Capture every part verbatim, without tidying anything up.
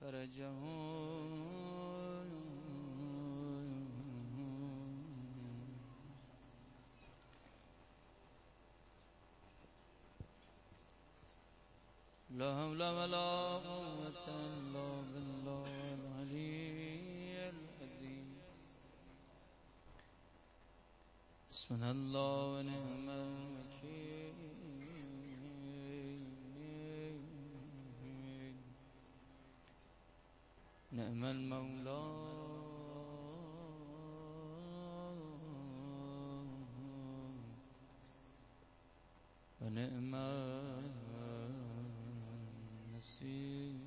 فرجه لا حول ولا قوة إلا بالله العلي العظيم. حسبنا الله ونعم الوكيل، نعم المولى ونعم النصير.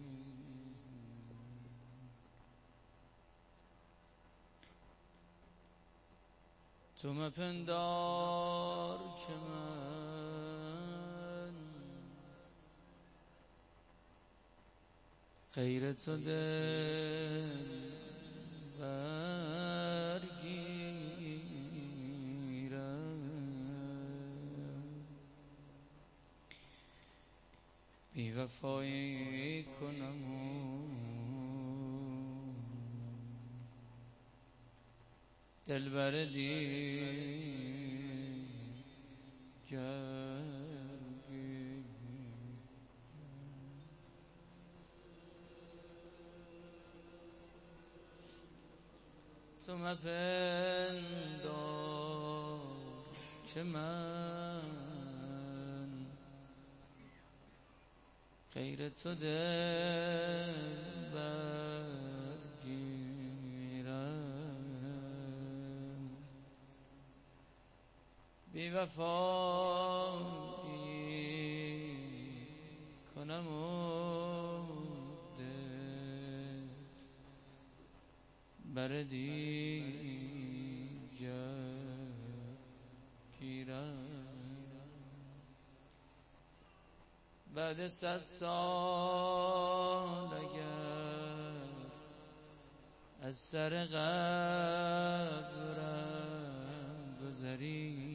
تو مپندار که من غیر تو دل برگیرم، بی وفایی کنم و دلبر دیگر گیرم. تو مپندار که من غیر تو دل برگیرم، بی وفایی کنم و دل بر دیگر گیرم. بعد صد سال اگر از سر قبرم گذری،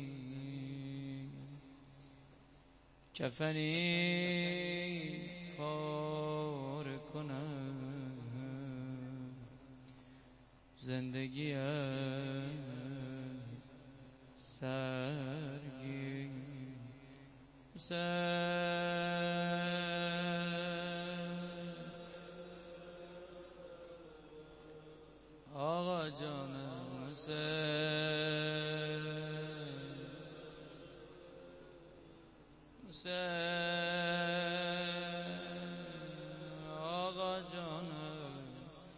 کفنی پاره کنم، زندگیم سرگیر. آقا جانم حسین، حسین آقا جانم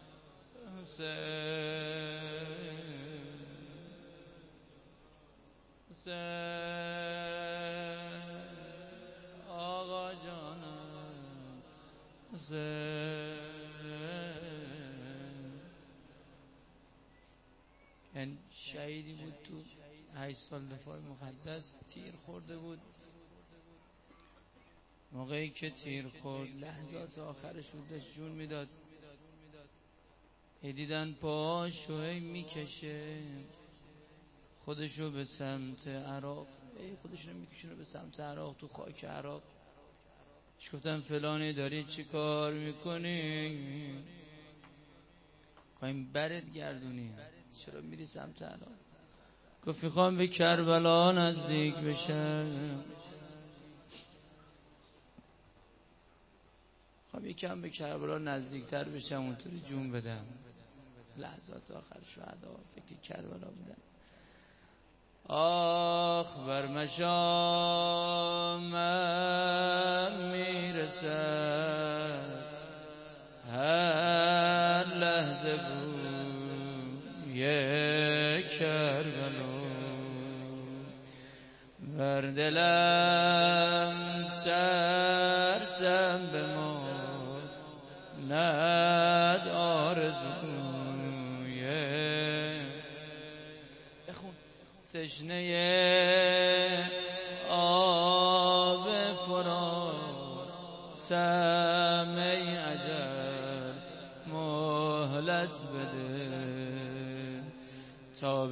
حسین، حسین آقا جانم حسین. این شهیدی بود تو هشت سال دفاع مقدس، تیر خورده بود. موقعی که تیر خورد لحظات آخرش بود، داشت جون میداد. دیدن پاشو هی میکشه خودشو به سمت عراق، ای خودشو میکشونه به سمت عراق، تو خاک عراق. اش گفتم فلانی داری چی کار میکنی؟ خواهیم برد گردونی، چرا میری سمت عراق؟ گفت میخوام به کربلا نزدیک بشم، خواهم یکم به کربلا نزدیکتر بشم، اونطوری جون بدم. لحظات آخر شهدا فکر کربلا بودن. آخ بر مشامم میرسد هر لحظه بوی کربلا، بر دلم ترسم به ند آرزوی تشنه آب فراتم، ای اجل مهلت بده تا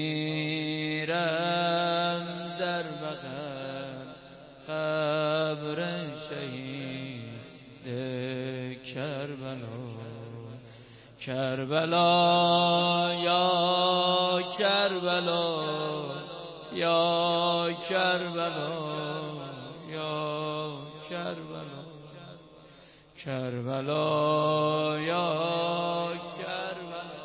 بگیرم در بغل قبر شهید کربلا. کربلا یا کربلا یا کربلا یا کربلا کربلا یا کربلا.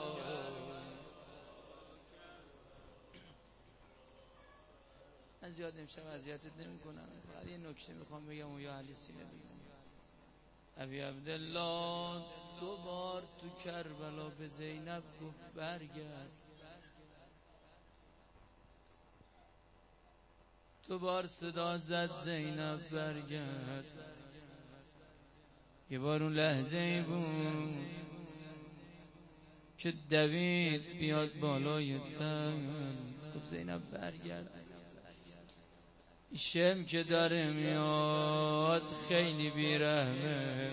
من زیاد امشب اذیتت نمی‌کنم، فقط یه نکته میخوام بگم و یا علی سینه بگم. ابی عبدالله دو بار تو کربلا به زینب گفت برگرد، دو بار صدا زد زینب برگرد. یه بار اون لحظه ای بود که دوید بیاد بالای تن، گفت زینب برگرد. شم که داره میاد خیلی بیرحمه،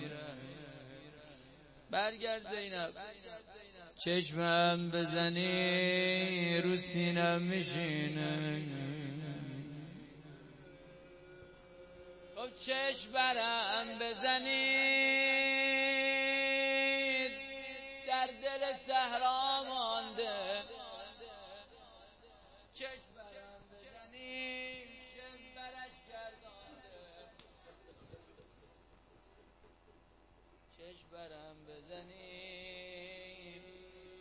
برگرد زینب. چشمم بزنی رو سینم میشینه، خب چشم برم بزنید در دل صحرا مانده، چشم برم بزنید شم برش گردانده، چشم برم بزنید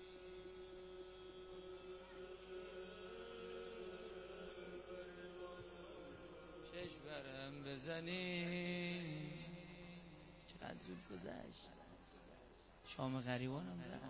چشم برم بزنی. چقدر زود گذشت، شام غریبانم رفت.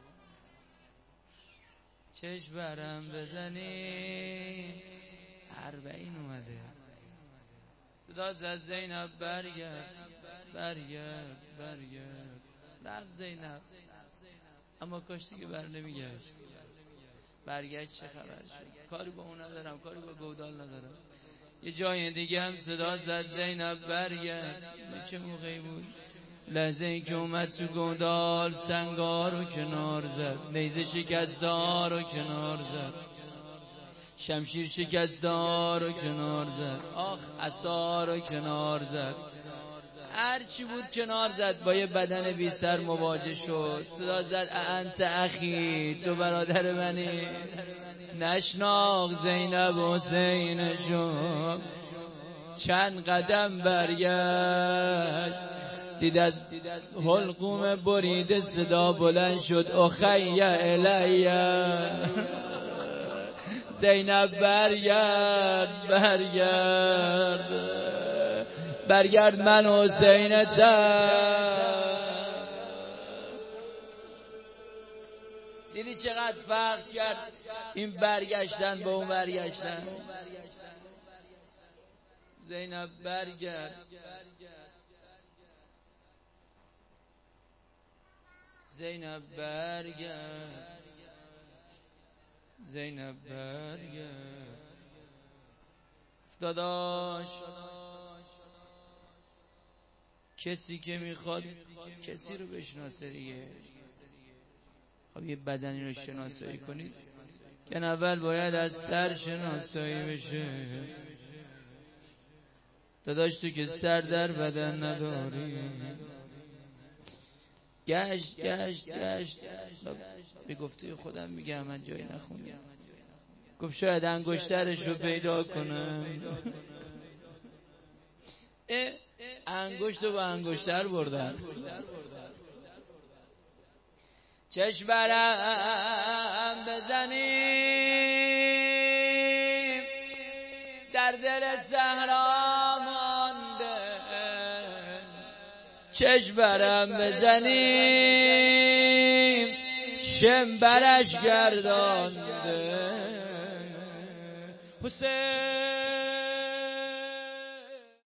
چشم برم بزنی اربعین اومده، صدا زد زینب برگرد برگرد برگرد. رفت زینب، اما کاش دیگه بر نمیگشت. برگشت چه خبر شد؟ کاری با اون ندارم، کاری با گودال ندارم. یه جای دیگه هم صدا زد زینب برگرد. چه موقعی بود؟ لحظه ای که اومد تو گودال سنگار رو کنار زد، نیزه شکستار رو کنار زد، شمشیر شکستار رو کنار زد، آخ عصا رو کنار زد، هر چی بود کنار زد. با یه بدن بی سر مواجه شد، صدا زد انت اخی، تو برادر منی. نشناخت زینب حسین شد، چند قدم برگشت، دید از حلقوم بریده صدا بلند شد اخی الیه. زینب برگرد برگرد برگرد من حسینتم. دیدی چقدر فرق کرد این برگشتن با اون برگشتن. زینب برگرد زینب برگرد زینب برگرد. داداش کسی که میخواد کسی رو بشناسه دیگه، خب یه بدنی رو شناسایی کنید که اول باید از سر شناسایی بشه. داداش تو که سر در بدن نداری، گشت گشت گشت به گفته خودم میگم، من جایی نخوندم، گفت شاید انگشترش رو پیدا کنم. انگشت رو با انگشتر بردن. چشم برم بزنیم در دل صحرا مانده، چشم برم بزنیم شم برش گردانده. حسین